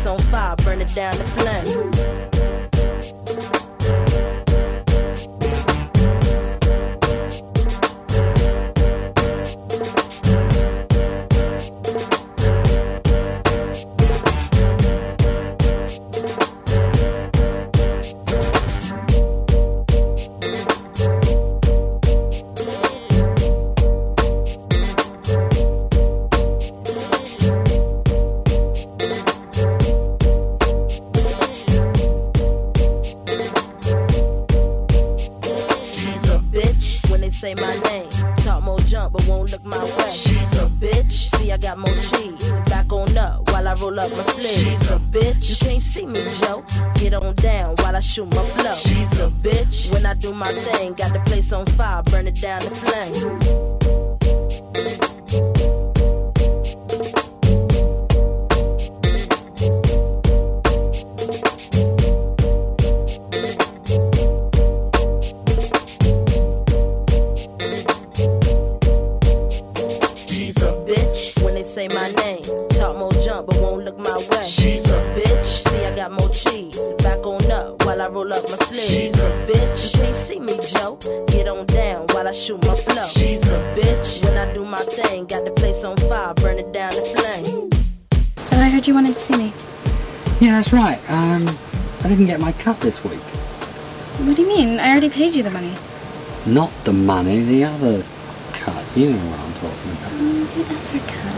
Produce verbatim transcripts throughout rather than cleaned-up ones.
place on fire, burn it down to flame. Say my name, talk more jump but won't look my way. She's a bitch, see I got more cheese. Back on up while I roll up my sleeves. She's a bitch, you can't see me, Joe. Get on down while I shoot my flow. She's a bitch, when I do my thing, got the place on fire, burn it down to flame. Say my name, talk more jump but won't look my way. She's a bitch, see I got more cheese. Back on up while I roll up my sleeves. She's a bitch, you can't see me, Joe. Get on down while I shoot my flow. She's a bitch, when I do my thing, got the place on fire, burn it down to flame. So I heard you wanted to see me. Yeah, that's right. Um, I didn't get my cut this week. What do you mean? I already paid you the money. Not the money, the other cut. You know what I'm talking about. Oh, the other cut.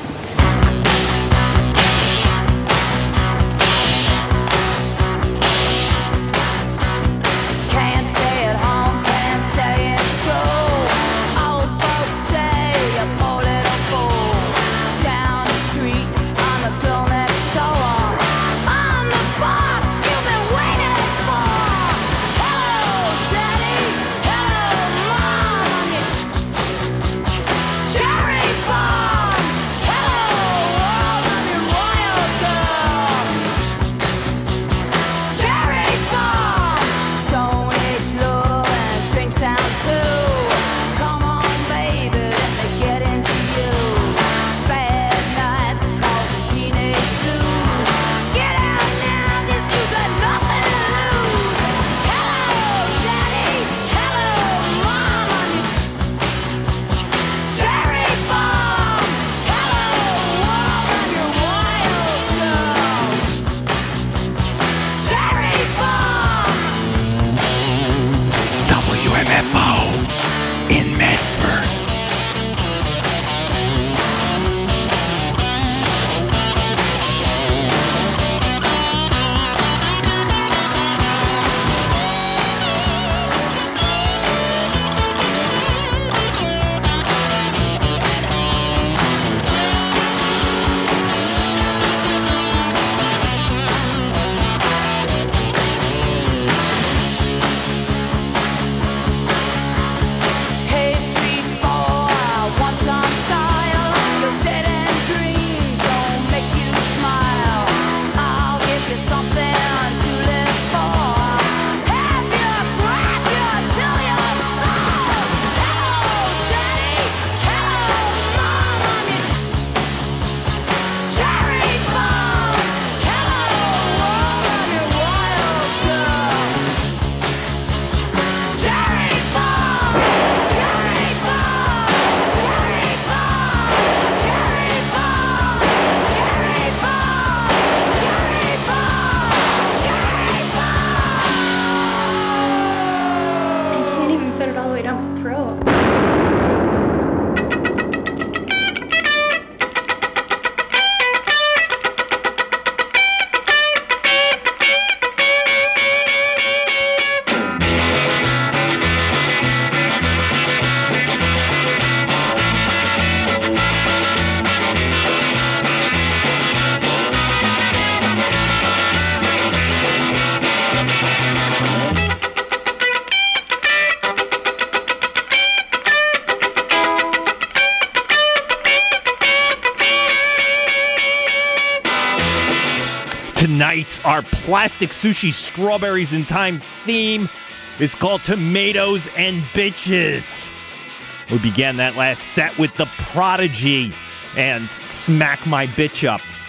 Tonight's our plastic sushi strawberries in time theme is called Tomatoes and Bitches. We began that last set with The Prodigy and Smack My Bitch Up.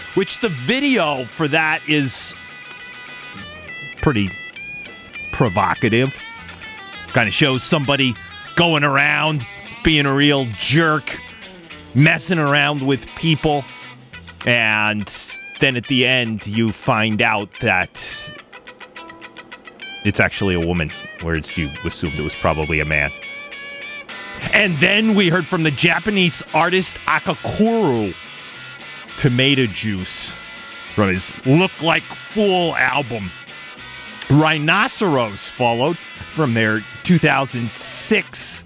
which the video for that is pretty provocative. Kind of shows somebody going around being a real jerk, messing around with people, and then at the end you find out that it's actually a woman, whereas you assumed it was probably a man. And then we heard from the Japanese artist Akakuru, Tomato Juice, from his Look Like Fool album. Rhinoceros followed from their two thousand six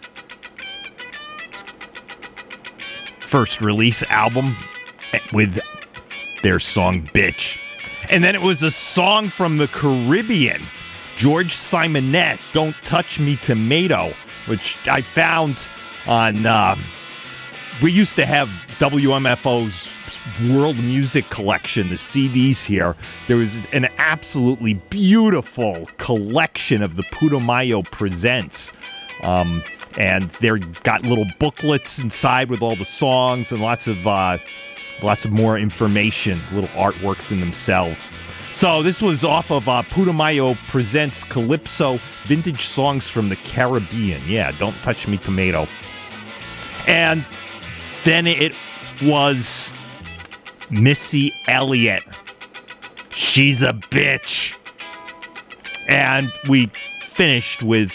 first release album with their song Bitch. And then it was a song from the Caribbean, George Simonette, Don't Touch Me Tomato, which I found on, uh, we used to have W M F O's World Music Collection, the C Ds here. There was an absolutely beautiful collection of the Putumayo Presents. Um, and they've got little booklets inside with all the songs and lots of uh, lots of more information, little artworks in themselves. So this was off of uh, Putumayo Presents Calypso Vintage Songs from the Caribbean. Yeah, Don't Touch Me Tomato. And then it was Missy Elliott, She's a Bitch. And we finished with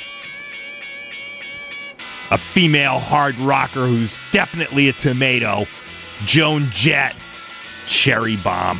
a female hard rocker who's definitely a tomato, Joan Jett, Cherry Bomb.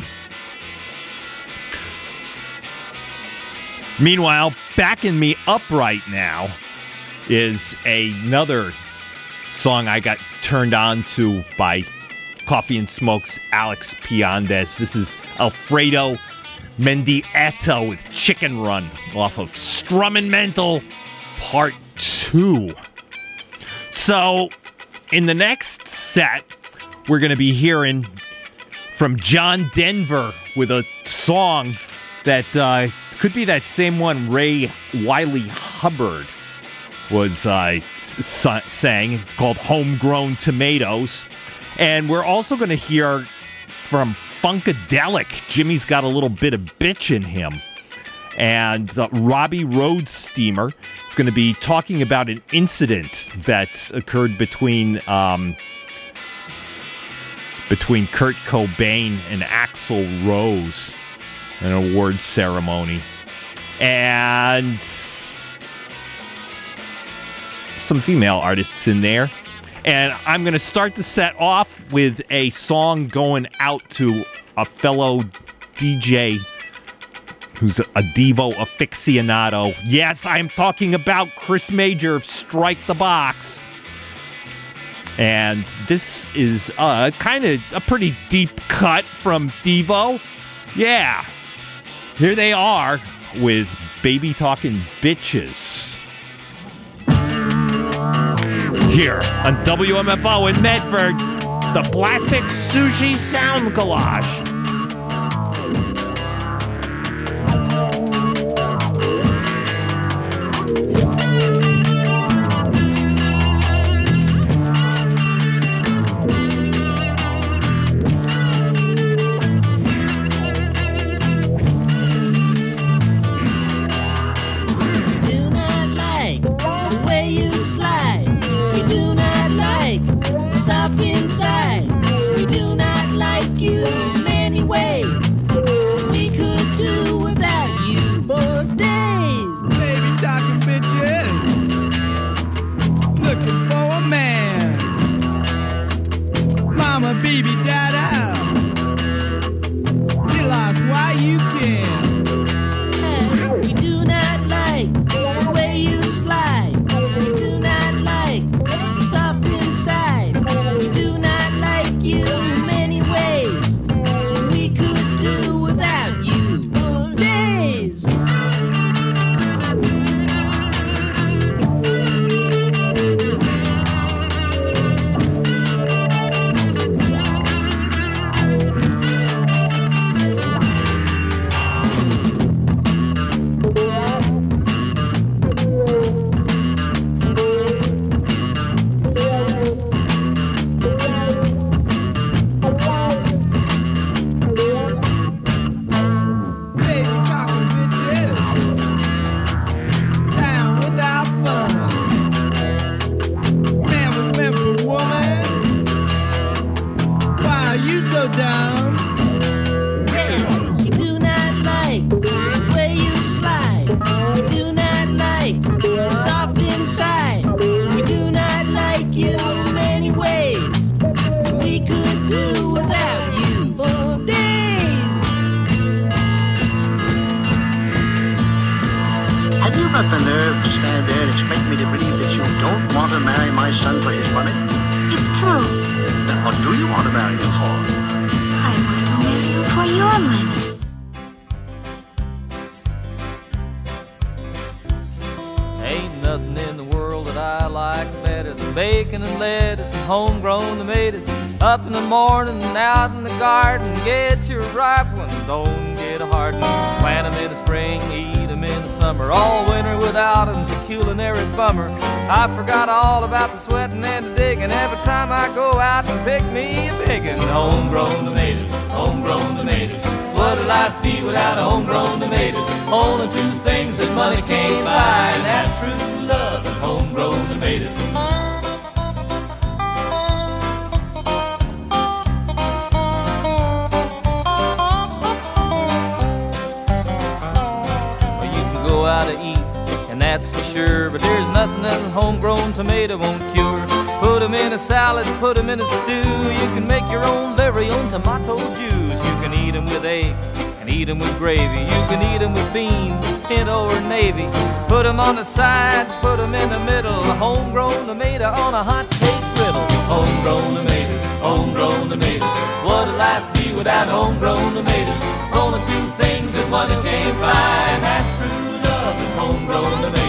Meanwhile, backing me up right now is another song I got turned on to by Coffee and Smoke's Alex Piandes. This is Alfredo Mendieta with Chicken Run off of Strummin' Mental Part two. So, in the next set, we're going to be hearing from John Denver with a song that uh, could be that same one Ray Wiley Hubbard was uh, s- sang. It's called Homegrown Tomatoes. And we're also going to hear from Funkadelic. Jimmy's got a little bit of bitch in him. And uh, Robbie Roadsteamer is going to be talking about an incident that occurred between um, between Kurt Cobain and Axl Rose, an awards ceremony. And some female artists in there. And I'm going to start the set off with a song going out to a fellow D J who's a Devo aficionado. Yes, I'm talking about Chris Major of Strike the Box. And this is uh, kind of a pretty deep cut from Devo. Yeah, here they are with Baby Talkin' Bitches. Here on W M F O in Medford, the Plastic Sushi Sound Collage. Inside, we do not like you, man. got the nerve to stand there and expect me to believe that you don't want to marry my son for his money? It's true. Then what do you want to marry him for? I want to marry you for your money. Ain't nothing in the world that I like better than bacon and lettuce and homegrown tomatoes. Up in the morning and out in the garden, get your ripe one, don't get a hard one. Plant them in the spring, eat them in the summer. All winter without them's a culinary bummer. I forgot all about the sweating and the digging every time I go out and pick me a biggin'. Homegrown tomatoes, homegrown tomatoes. What'd life be without homegrown tomatoes? Only two things that money can't buy, and that's true love and homegrown tomatoes. Well, you can go out to eat, and that's for sure, but there's nothing that a homegrown tomato won't cure. Put them in a salad, put them in a stew. You can make your own very own tomato juice. You can eat them with eggs and eat them with gravy. You can eat them with beans, pinto or navy. Put them on the side, put them in the middle. A homegrown tomato on a hot cake griddle. Homegrown tomatoes, homegrown tomatoes. What'd life be without homegrown tomatoes? Only two things that money can't buy, and that's true love and homegrown tomatoes.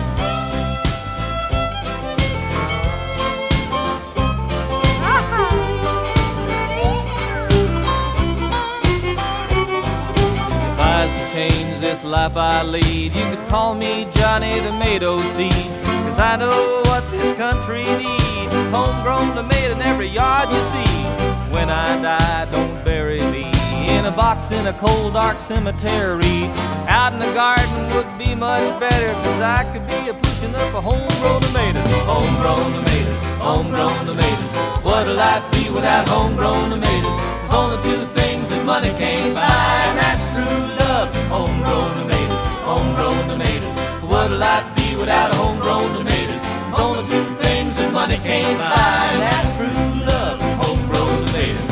Change this life I lead, you could call me Johnny Tomato Seed, 'cause I know what this country needs is homegrown tomato in every yard you see. When I die, don't bury me in a box in a cold dark cemetery. Out in the garden would be much better, 'cause I could be a pushing up a homegrown tomatoes. Homegrown tomatoes, homegrown tomatoes. What'd life be without homegrown tomatoes? There's only two things that money can't buy, and that's true love and homegrown tomatoes. Homegrown tomatoes. What'd life be without a homegrown tomatoes? There's only two things that money can't buy, and that's true love and homegrown tomatoes.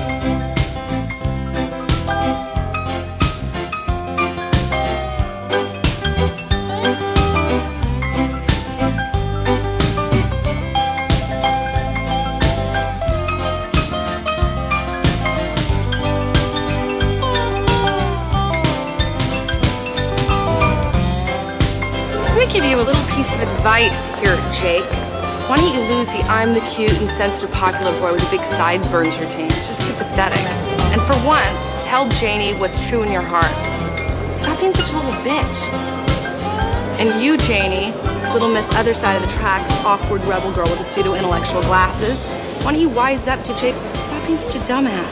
Give you a little piece of advice here, Jake. Why don't you lose the I'm the cute and sensitive popular boy with the big sideburns routine? It's just too pathetic. And for once, tell Janie what's true in your heart. Stop being such a little bitch. And you, Janie, little miss other side of the tracks, awkward rebel girl with the pseudo-intellectual glasses, why don't you wise up to Jake? Stop being such a dumbass.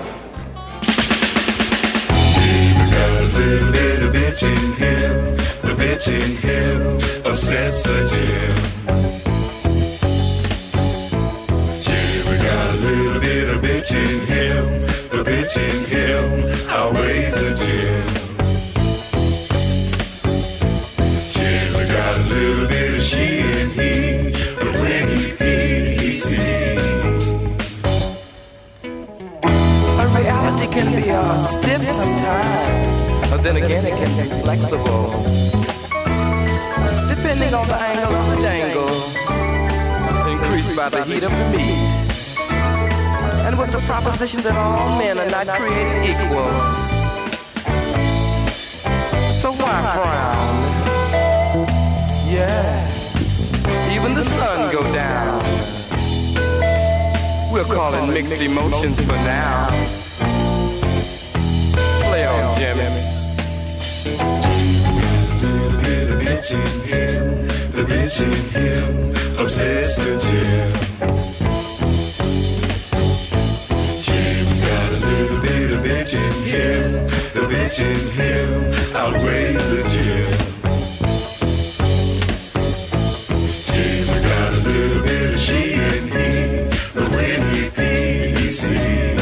James got a little bit of bitch in him. The bitch in him upsets the Jim. Jim's got a little bit of bitch in him. The bitch in him outweighs the Jim. Jim's got a little bit of she in he, but when he pee, he sees. A reality can be uh, stiff sometimes, but then again it can be flexible. Depending on the angle of the dangle, increased by the heat of the meat. And with the proposition that all men are not created equal. So why frown? Yeah, even the sun go down. We'll call it mixed emotions for now. Play on, Jimmy. Bitch in him, the bitch in him, obsessed with Jim. Jim's got a little bit of bitch in him, the bitch in him outweighs the Jim. Jim's got a little bit of she in him, but when he pee, he sees.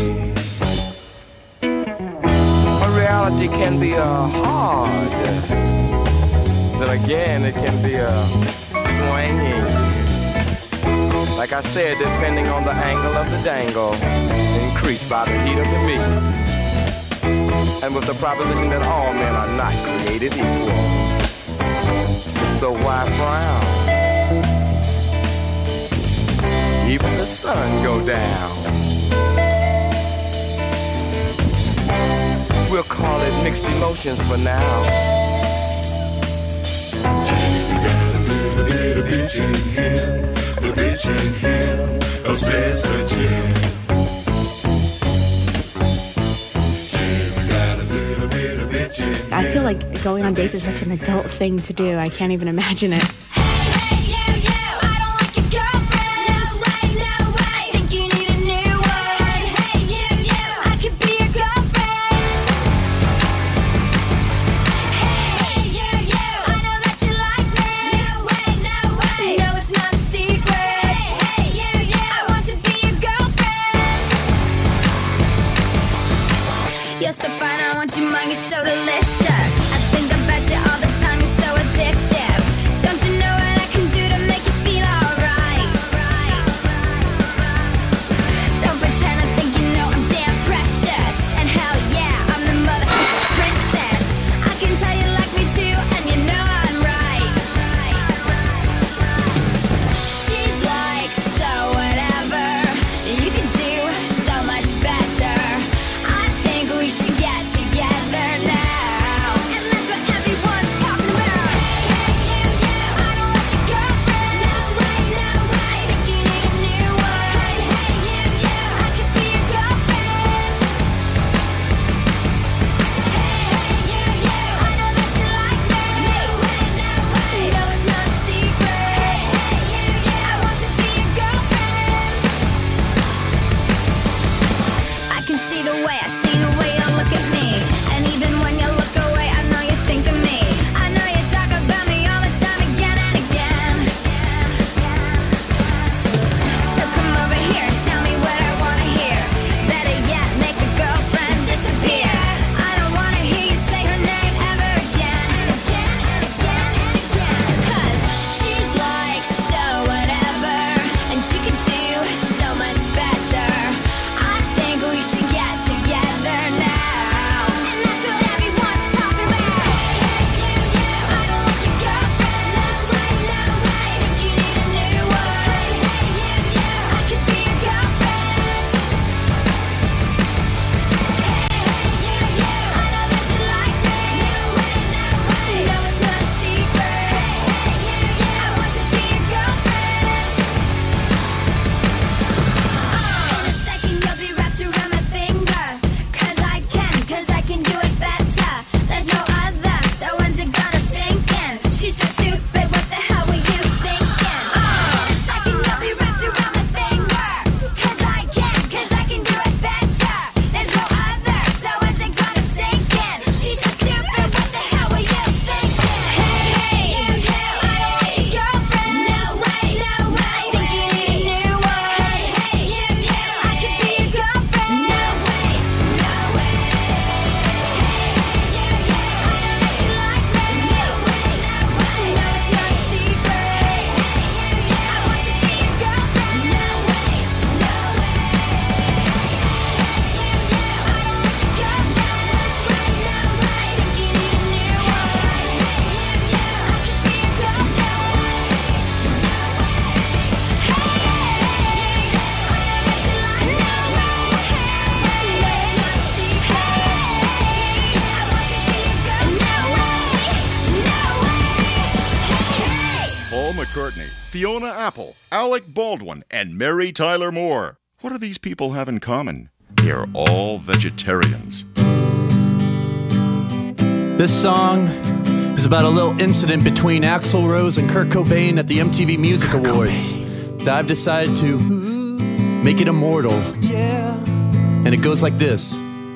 A reality can be uh, hard. Then again, it can be a swinging. Like I said, depending on the angle of the dangle, increased by the heat of the meat. And with the proposition that all men are not created equal. so why frown? Even the sun go down. We'll call it mixed emotions for now. James got a little bit of bitch in him, the bitch in him obsessed with Jim. Jim's got a little bit of bitch in him. I feel like going on dates is such an adult thing to do. I can't even imagine it. You're so fine, I want you mine, you're so delicious. I think about you all the time, you're so addictive. Don't you know what I can do to make you feel alright? Don't pretend I think you know I'm damn precious. And hell yeah, I'm the mother princess. I can tell you like me too, and you know I'm right. She's like, so whatever, you can do so much better. We should get together now. And that's what everyone's talking about. Hey, hey, you, you, I don't like your girlfriend. That's right, no way. Think you need a new one. Hey, hey, you, you, I could be your girlfriend. Hey, hey, you, you, I know that you like me. No way, no way. No, it's not a secret. Hey, hey, you, you, I want to be your girlfriend. I can see the way I see the way you look at me, and even when you look away, I know you think of me. I know you talk about me all the time, again and again. So, so come over here and tell me what I wanna hear. Better yet, make a girlfriend disappear. I don't wanna hear you say her name ever again. Again and again and again. 'Cause she's like so whatever, and she could do so much better. I think we should get together now. And that's what everyone's talking about. Hey, hey, you, you, I don't like your girlfriend. That's right, no way. Think you need a new one. Hey, hey, you, you, I could be your girlfriend. Hey, hey, you, you, I know that you like me. No way, no way. No, it's not a secret. Hey, hey, you, you, I want to be your girlfriend. In a second you'll be wrapped around my finger. 'Cause I can, 'cause I can do it better. There's no other, so when's it gonna sink in? She's so stupid, what the hell were you thinking? In a second you'll be wrapped around my finger. 'Cause I can, 'cause I can do it better. There's no other, so when's it gonna sink in? She's so stupid, what the hell were you thinking? Hey, hey, you, you, I don't like your girlfriend. No way, no way. Think you need a new one. Hey, hey, you, you, I could be your girlfriend. No way, no way. Hey, hey, you, you, I know that you like me. No way, no way. No, it's not a secret. Hey, hey, you, you, I want to be your girlfriend. No way, no way. Hey, you, you, I don't like your girlfriend. That's right, no way. Think you need a new one. Hey, hey, you, you, I could be your girlfriend. No way, no way. Hey, hey, I know that you like me. No way. No, it's not a secret. Hey, I want to be your girl. No way, no way. Hey. Paul McCartney, Fiona Apple, Alec Baldwin, and Mary Tyler Moore. What do these people have in common? They're all vegetarians. This song is about a little incident between Axl Rose and Kurt Cobain at the M T V Music Awards that I've decided to make it immortal. Yeah. And it goes like this.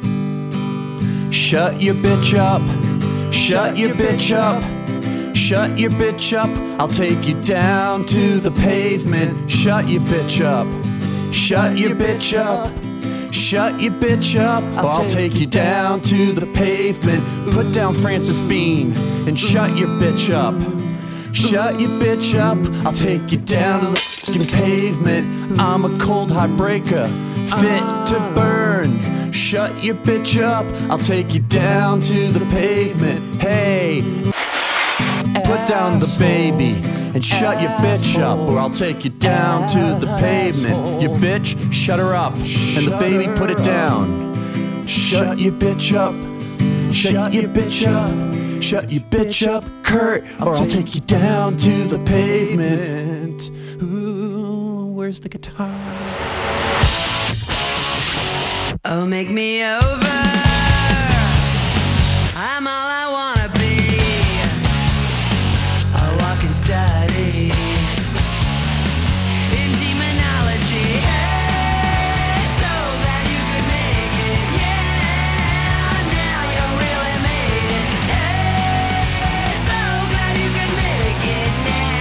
Shut your bitch up. Shut your bitch up. Shut your bitch up. I'll take you down to the pavement. Shut your bitch up. Shut your bitch up. Shut your bitch up. I'll take you down to the pavement. Put down Francis Bean and shut your bitch up. Shut your bitch up. I'll take you down to the fucking pavement. I'm a cold heartbreaker, fit to burn. Shut your bitch up. I'll take you down to the pavement. Hey, put down the baby and shut your bitch up, or I'll take you down to the pavement. You bitch, shut her up, and the baby put it down. Shut your bitch up, shut your bitch up, shut your bitch up, Kurt, or I'll take you down to the pavement. Ooh, where's the guitar? Oh, make me over. I'm all I wanna be. A walking study in demonology. Hey, so glad you could make it. Yeah, now you really made it. Hey, so glad you could make it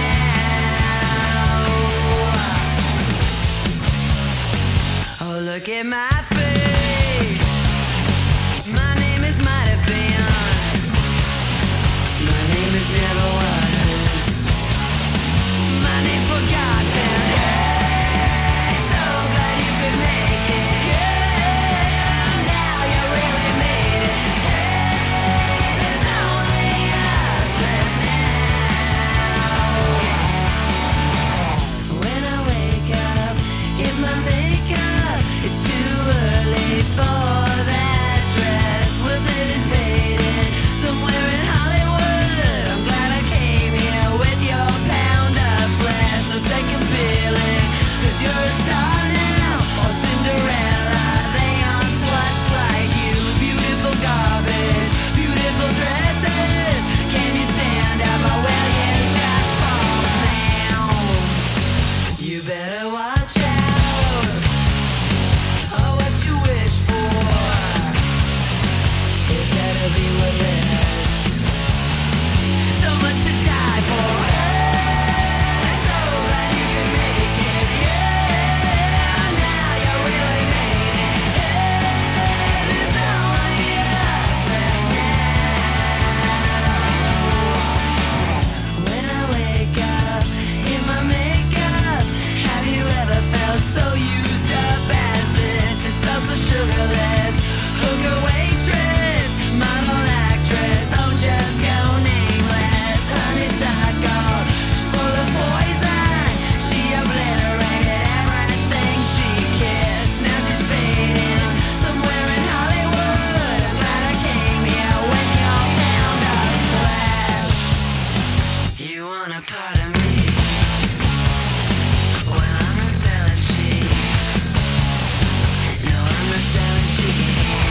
now. Oh, look at my face. My name is might have been. My name is never was. My name's forgotten. Hey, so glad you could make it. Yeah, now you really made it. Hey, there's only us left now. When I wake up in my makeup, it's too early for that dress. Wilted and faded, somewhere in Hollywood. I'm glad I came here with your pound of flesh. No second feeling, cause you're a star now. Or Cinderella, they aren't sluts like you. Beautiful garbage, beautiful dresses. Can you stand up or will you just fall down? You better watch out. Oh, what you wish for, it better be worth it. So much to die for. Hey, so glad you could make it. Yeah, now you really made it. Hey, there's only us left now. When I wake up in my makeup, have you ever felt so used up as this? It's also sugarless. Hooker, waitress, model, actress, oh, just go nameless. Honeysuckle, she's full of poison. She obliterated everything she kissed. Now she's fading somewhere in Hollywood. I'm glad I came here with your pound of flesh. You want a part of me? Well, I'm not selling cheap. No, I'm not selling cheap.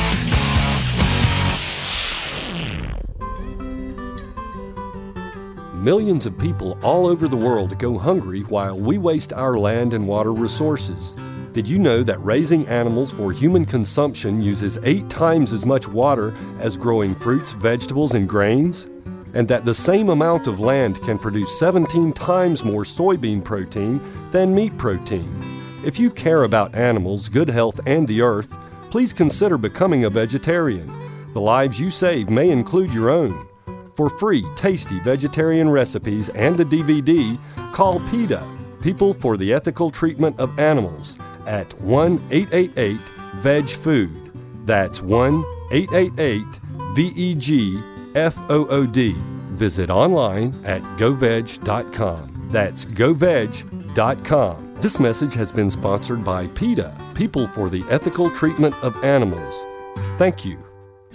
Millions of people all over the world go hungry while we waste our land and water resources. Did you know that raising animals for human consumption uses eight times as much water as growing fruits, vegetables, and grains? And that the same amount of land can produce seventeen times more soybean protein than meat protein? If you care about animals, good health, and the earth, please consider becoming a vegetarian. The lives you save may include your own. For free, tasty vegetarian recipes and a D V D, call PETA, People for the Ethical Treatment of Animals, at one eight eight eight veg food. That's one eight eight eight V E G F O O D. Visit online at go veg dot com. That's go veg dot com. This message has been sponsored by PETA, People for the Ethical Treatment of Animals. Thank you.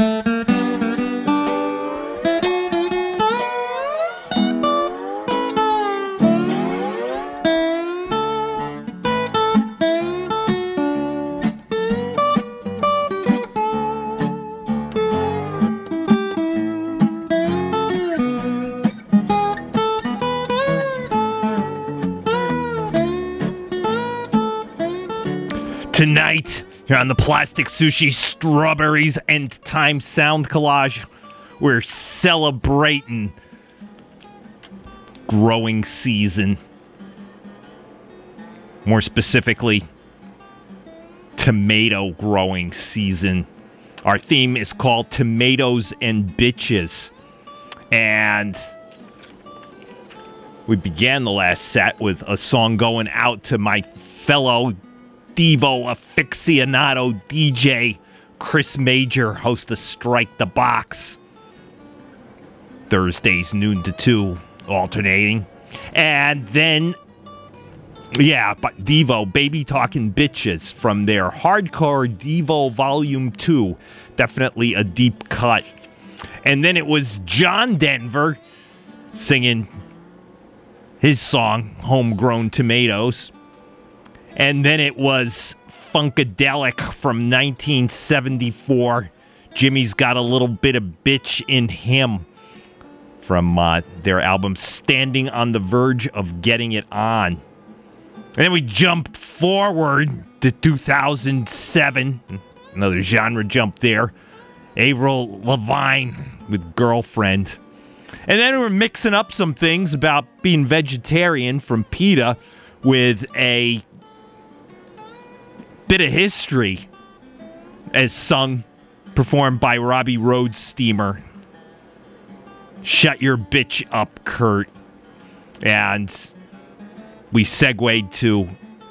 Tonight, here on the Plastic Sushi Strawberries End Time Sound Collage, we're celebrating growing season. More specifically, tomato growing season. Our theme is called Tomatoes and Bitches. And we began the last set with a song going out to my fellow Devo aficionado D J Chris Major, host of Strike the Box. Thursdays, noon to two, alternating. And then, yeah, but Devo, Baby Talking Bitches from their Hardcore Devo Volume two. Definitely a deep cut. And then it was John Denver singing his song, Homegrown Tomatoes. And then it was Funkadelic from nineteen seventy-four. Jimmy's Got a Little Bit of Bitch in Him from uh, their album Standing on the Verge of Getting It On. And then we jumped forward to two thousand seven. Another genre jump there. Avril Lavigne with Girlfriend. And then we're mixing up some things about being vegetarian from PETA with a bit of history as sung, performed by Robbie Rhodes Steamer. Shut Your Bitch Up, Kurt. And we segued to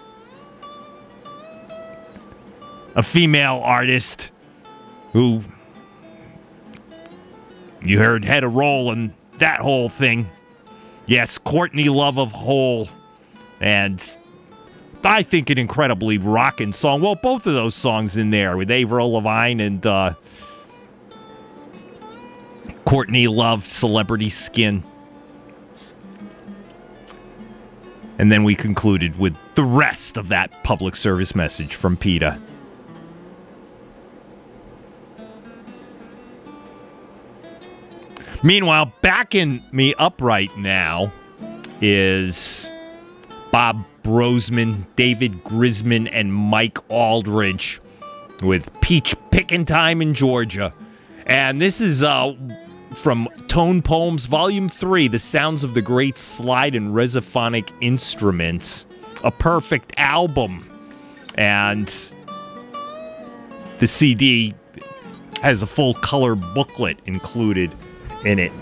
a female artist who you heard had a role in that whole thing. Yes, Courtney Love of Hole. And I think an incredibly rockin' song. Well, both of those songs in there with Avril Lavigne and uh, Courtney Love, Celebrity Skin. And then we concluded with the rest of that public service message from PETA. Meanwhile, backing me up right now is Bob Brosman, David Grisman, and Mike Aldridge with Peach Pickin' Time in Georgia. And this is uh, from Tone Poems, Volume three, The Sounds of the Great Slide and Resophonic Instruments. A perfect album. And the C D has a full color booklet included in it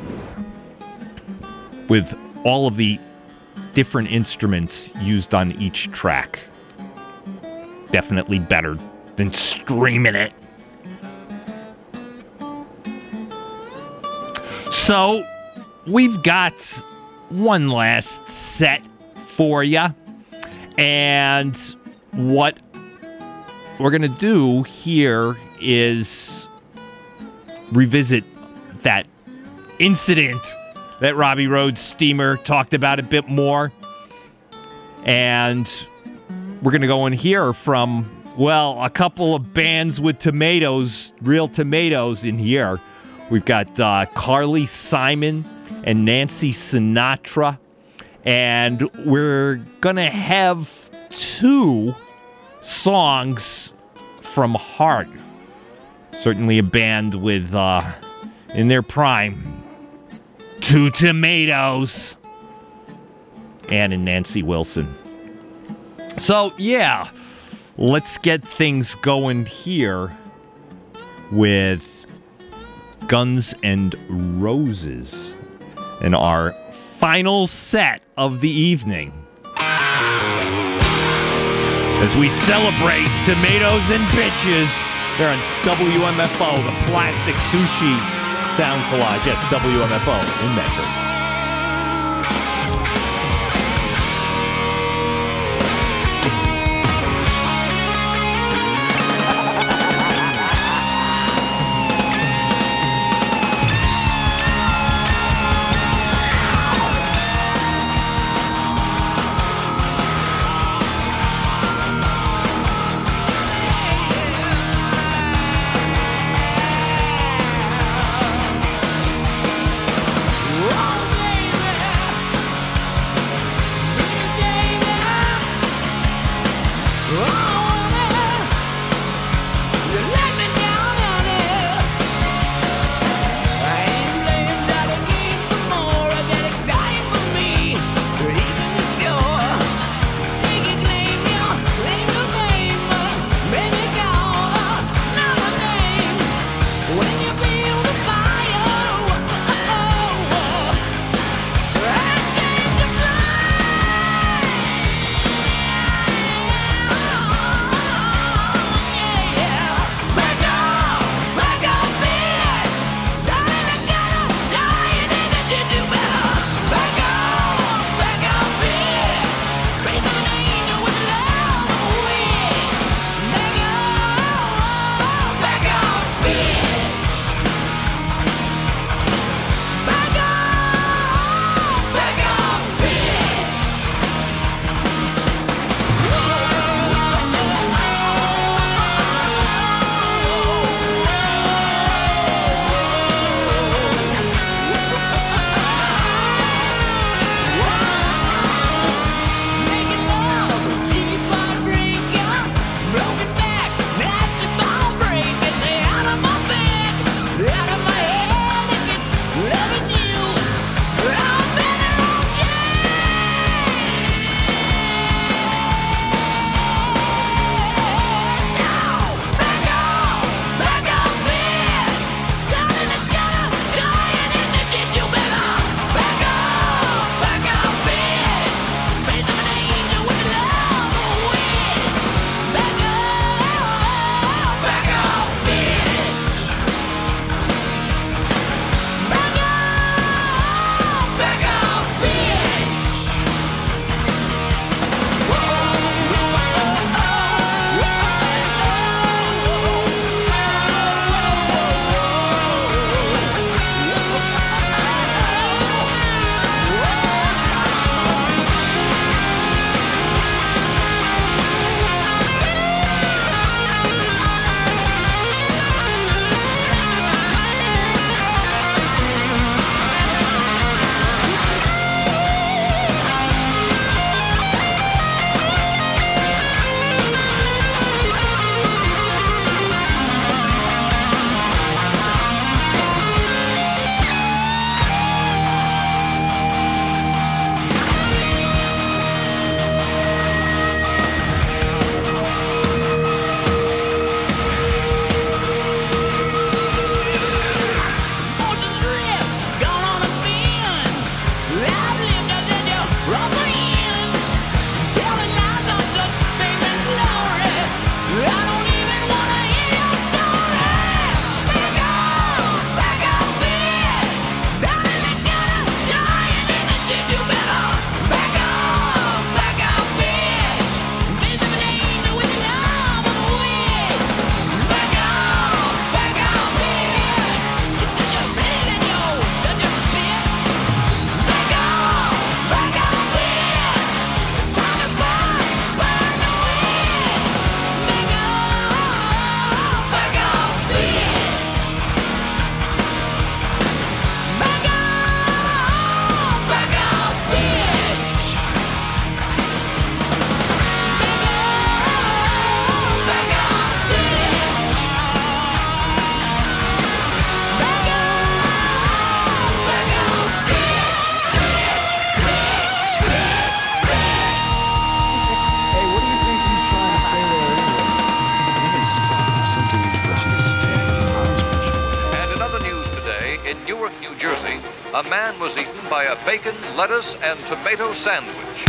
with all of the different instruments used on each track. Definitely better than streaming it. So, we've got one last set for you. And what we're going to do here is revisit that incident that Robbie Rhodes Steamer talked about a bit more. And we're going to go and hear from, well, a couple of bands with tomatoes, real tomatoes in here. We've got uh, Carly Simon and Nancy Sinatra. And we're going to have two songs from Heart. Certainly a band with, uh, in their prime, two tomatoes. Ann and Nancy Wilson. So, yeah, let's get things going here with Guns N' Roses in our final set of the evening. As we celebrate tomatoes and bitches, they're on W M F O, the Plastic Sushi Sound Collage. Yes, W M F O in Medford. Whoa! Day in Newark, New Jersey, a man was eaten by a bacon, lettuce, and tomato sandwich.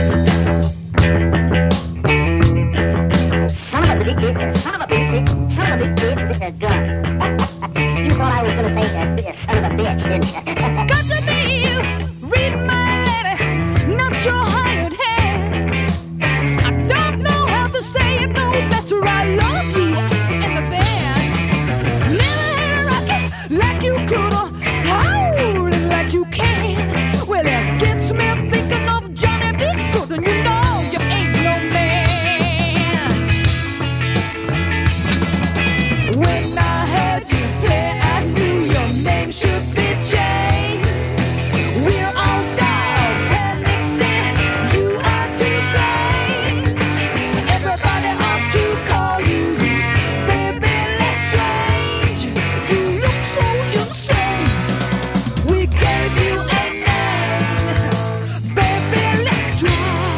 Son of a bitch, bitch, son of a bitch, bitch, son of a bitch, bitch, with a gun. You thought I was gonna say that, bitch, son of a bitch, didn't you? Got to be you, read my letter, not your hired hand. I don't know how to say it no better, I love you and the band. Never had a rocket like you could, or howling like you can. Well, it gets me thinking of Johnny B. Good, and you know you ain't no man. When I heard you play, I knew your name should be changed. We're all down, panicked, and you are to blame. Everybody ought to call you Baby Lestrange. You look so insane. We gave you a name, Baby Lestrange.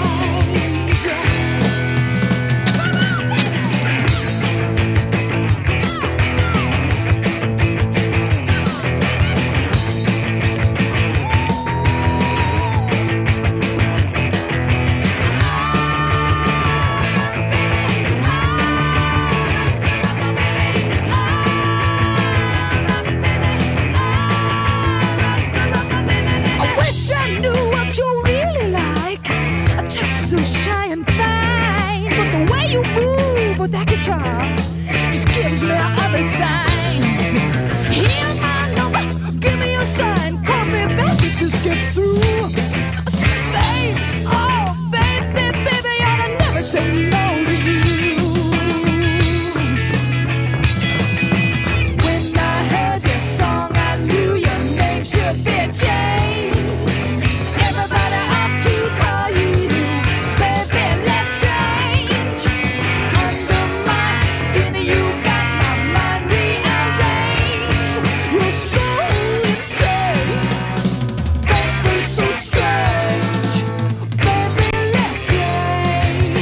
I wish I knew what you're really like. A touch so shy and fine, but the way you move with that guitar just gives me other signs. Hear my number, give me a sign, call me back if this gets through. I say, babe, oh baby, baby, I never say no to you. When I heard your song, I knew your name should be changed. Everybody ought to call you Baby Lestrange. Under my skin, you got my mind rearranged. You're so insane, baby, so strange, Baby Lestrange.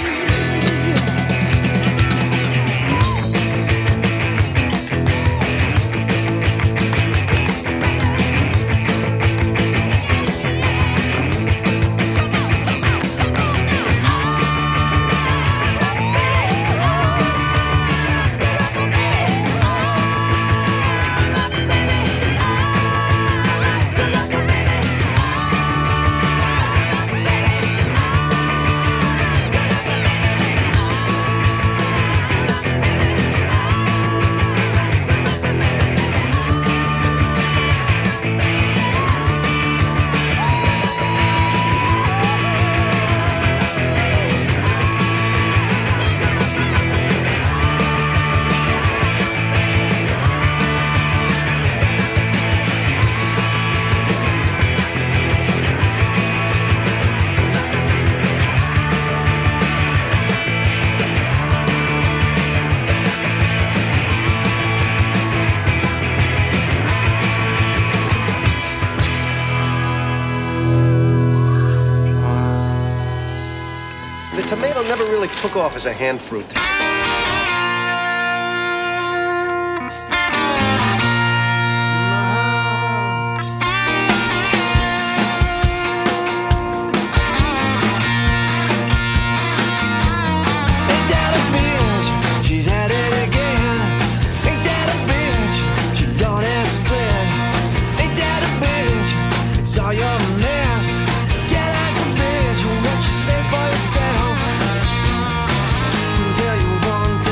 The tomato never really took off as a hand fruit. Ain't that a bitch? She's at it again. Ain't that a bitch? She gonna split. Ain't that a bitch? It's all your mess. Yeah, that's a bitch. What you say for yourself? Tell you one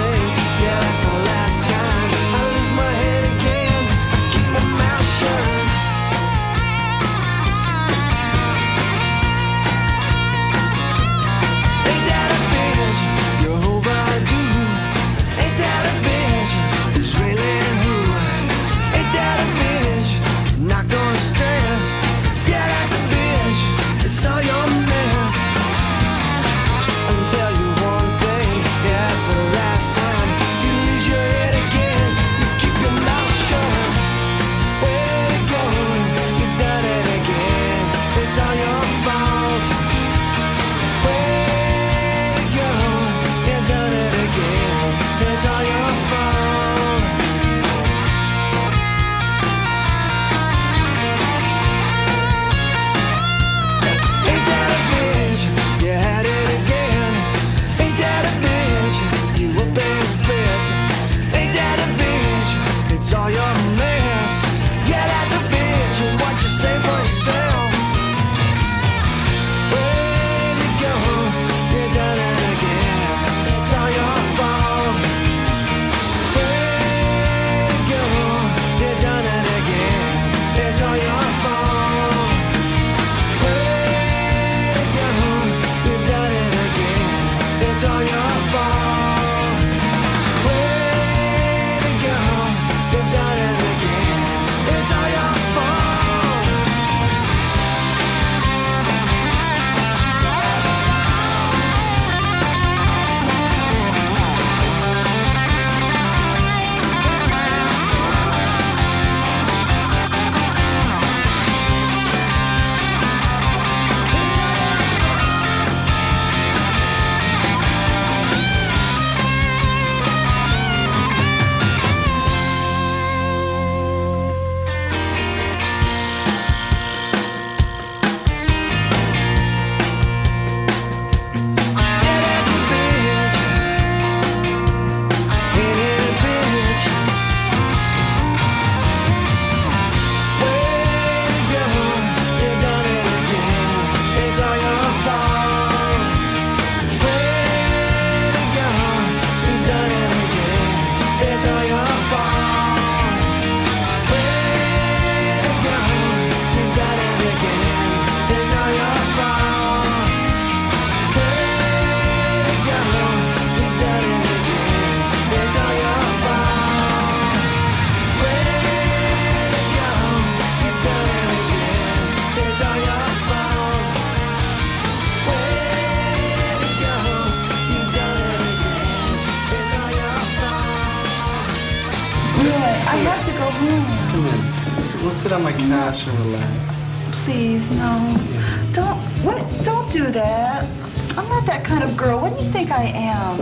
Come in. We'll sit on my couch and relax. Please, no. Don't, what, don't do that. I'm not that kind of girl. What do you think I am?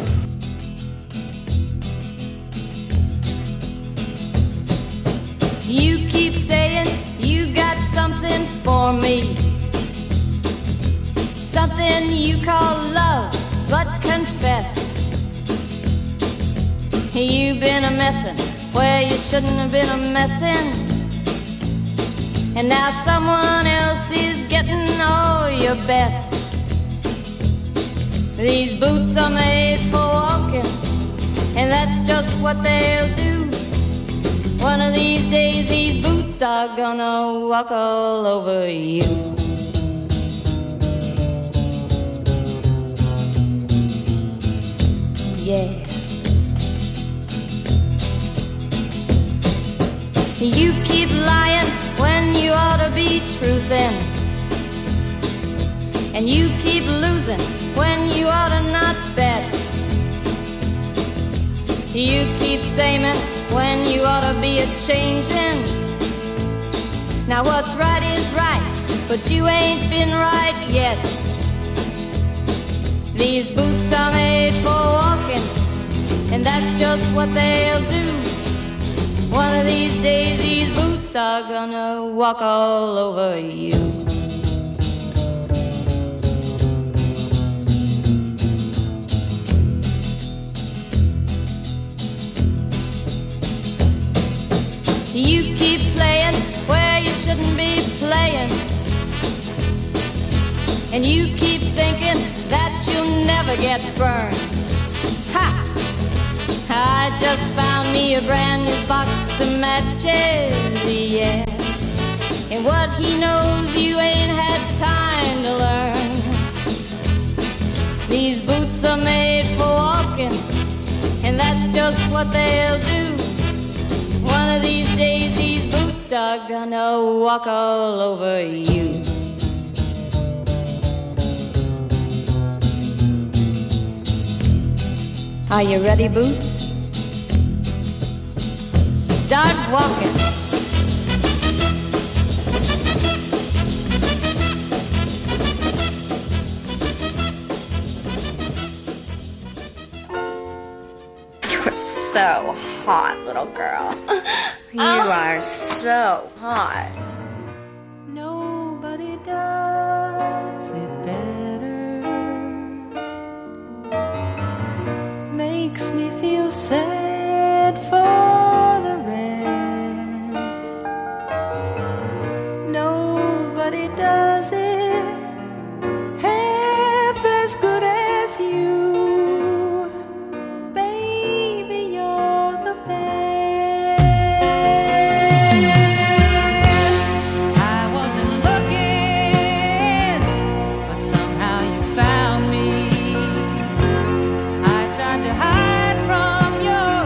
You keep saying you got something for me, something you call love, but confess you've been a messin' where you shouldn't have been a messin', and now someone else is getting all your best. These boots are made for walking, and that's just what they'll do. One of these days these boots are gonna walk all over you. Yeah. You keep lying when you ought to be truthin', and you keep losing when you ought to not bet. You keep saying when you ought to be a changin'. Now what's right is right, but you ain't been right yet. These boots are made for walking, and that's just what they'll do. One of these days these boots are gonna walk all over you. You keep playing where you shouldn't be playing, and you keep thinking that you'll never get burned. Ha! I just found me a brand new box of matches, yeah. And what he knows you ain't had time to learn. These boots are made for walking, and that's just what they'll do. One of these days these boots are gonna walk all over you. Are you ready, Boots? Start walking. You're so hot, little girl. You are so hot. Nobody does it better. Makes me feel sad for the rest. Nobody does it half as good as you. Baby, you're the best. Hide from your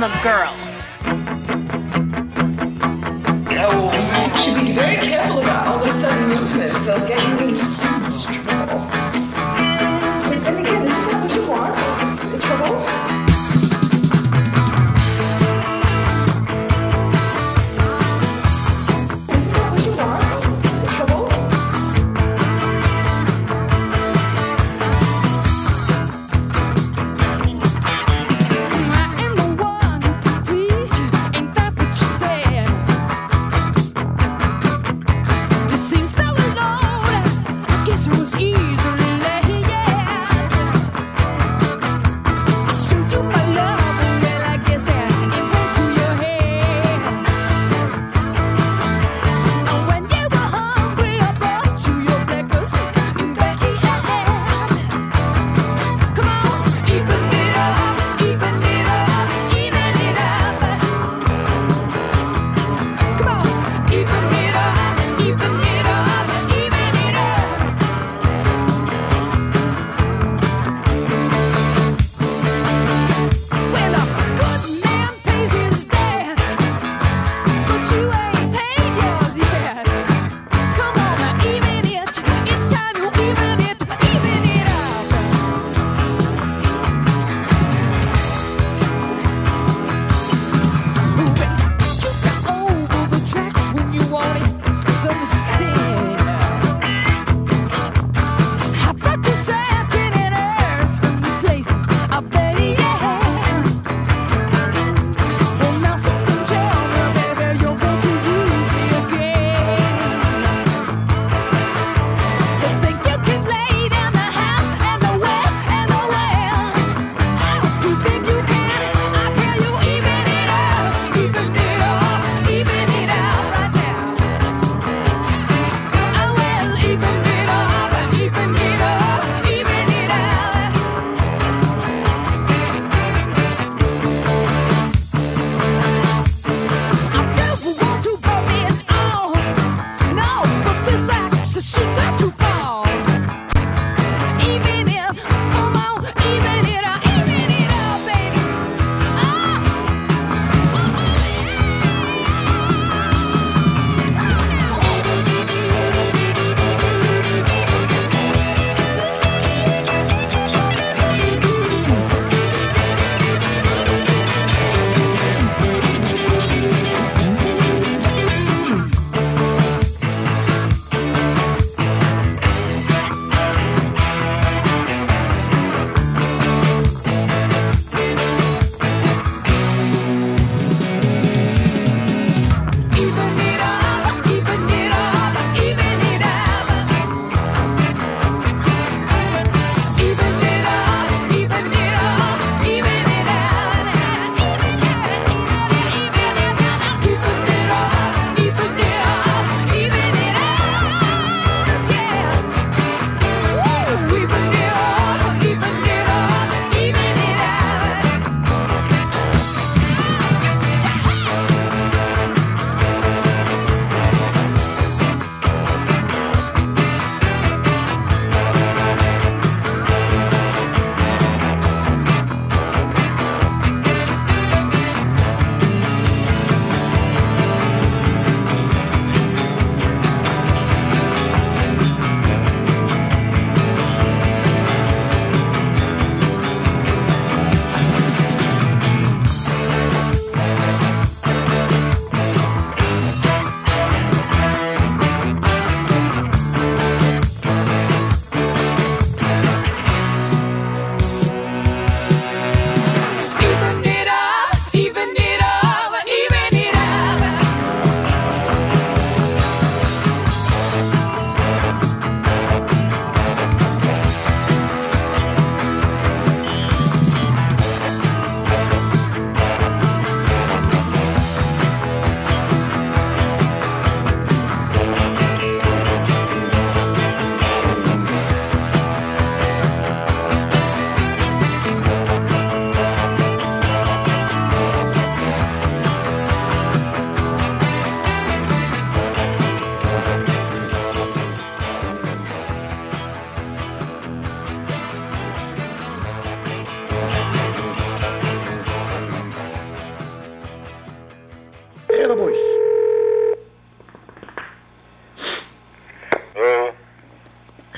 I'm a girl. You should be very careful about all those sudden movements. They'll get you into so much trouble. But then again, isn't that what you want? The trouble? Isn't that what you want? The trouble? I am the one who can please you. Ain't that what you said? You seem so alone. I guess it was easily led. I showed you my love, and well, I guess that it went to your head. And when you were hungry, I brought you your breakfast in bed. Come on, even it up, even it up, even it up. Come on, even it up, even it up, even it up. Well, a good man pays his debt, but you ain't paid yours yet. Come on, now, even it. It's time you even it, even it up. You got over the tracks when you wanted some sin. I bet you satin and earth from the places I bet, yeah. Well, now something tell me, baby, you're going to use me again. They think you can lay down the how and the where and the when. Oh, you think you can? I tell you, even it up, even it up, even it up right now.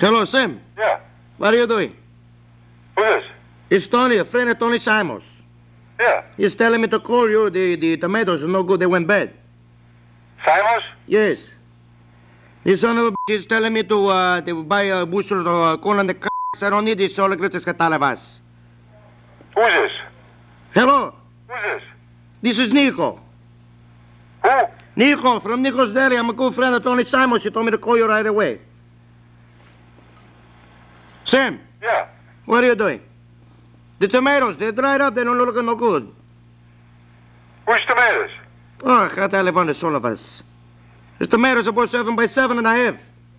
Hello, Sam. Yeah. What are you doing? Who's this? It's Tony, a friend of Tony Simons. Yeah. He's telling me to call you. The, the tomatoes are no good. They went bad. Simons? Yes. This son of a bitch is telling me to, uh, to buy a bushel of uh, corn on the c***s. I don't need this. All the greatest catalabas. Who's this? Hello. Who's this? This is Nico. Who? Nico, from Nico's Deli. I'm a good friend of Tony Simons. He told me to call you right away. Sam. Yeah. What are you doing? The tomatoes, they're dried up. They don't look no good. Which tomatoes? Oh, catalabas, all of us. The tomatoes are about seven by seven and a half.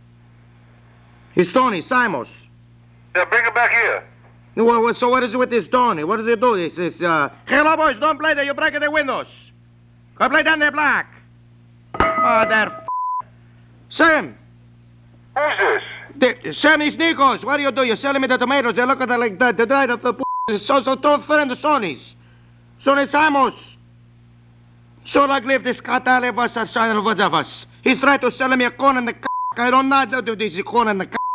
He's Tony Simons. Yeah, bring him back here. Well, well, so what is it with this Tony? What does he do? He says, uh, hello, boys, don't play there. You're breaking the windows. Go play down there, black. Oh, that f***. Sam. Who's this? The, Sam, it's Nikos. What do you do? You're selling me the tomatoes. They look at it like that. They dried up the p***. So, so don't friend the Sonny's. Sonny Simons. So like live this catalabas are shining over of us. He's trying to sell me a corn and the c***. I don't know how to do this corn and the c***.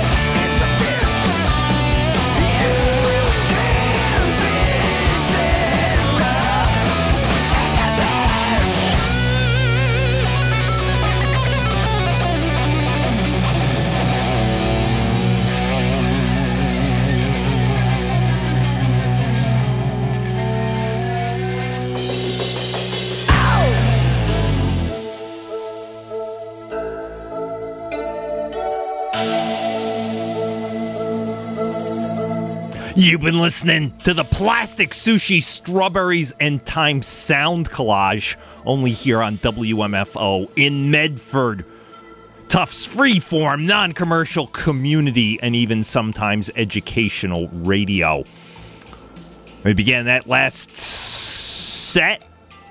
Yeah. You've been listening to the Plastic Sushi Strawberries and Time sound collage, only here on W M F O in Medford. Tufts freeform, non-commercial community, and even sometimes educational radio. We began that last set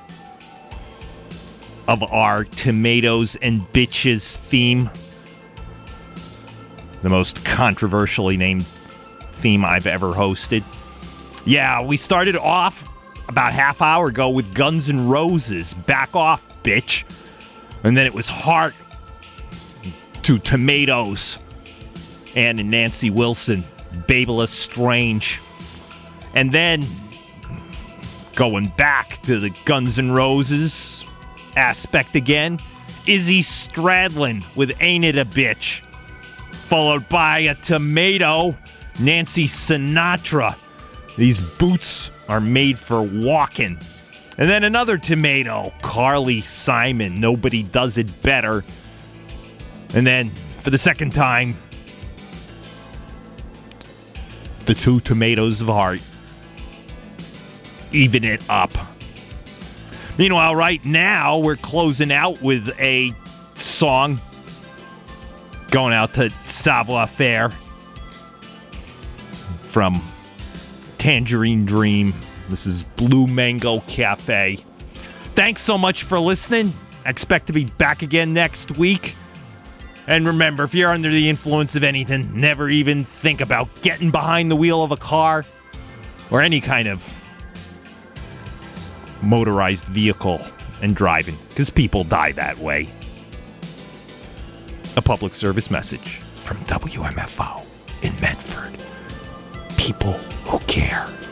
of our Tomatoes and Bitches theme. The most controversially named theme I've ever hosted. Yeah, we started off about half hour ago with Guns N' Roses, Back Off, Bitch. And then it was Heart to Tomatoes and Nancy Wilson, Babelous Strange. And then going back to the Guns N' Roses aspect again, Izzy Stradlin with Ain't It a Bitch. Followed by a tomato, Nancy Sinatra. These boots are made for walking. And then another tomato, Carly Simon, Nobody Does It Better. And then, for the second time, the two tomatoes of heart. Even it up. Meanwhile, right now, we're closing out with a song going out to Savoir Faire from Tangerine Dream. This is Blue Mango Cafe. Thanks so much for listening. I expect to be back again next week. And remember, if you're under the influence of anything, never even think about getting behind the wheel of a car or any kind of motorized vehicle and driving, because people die that way. A public service message from W M F O in Medford. People who care.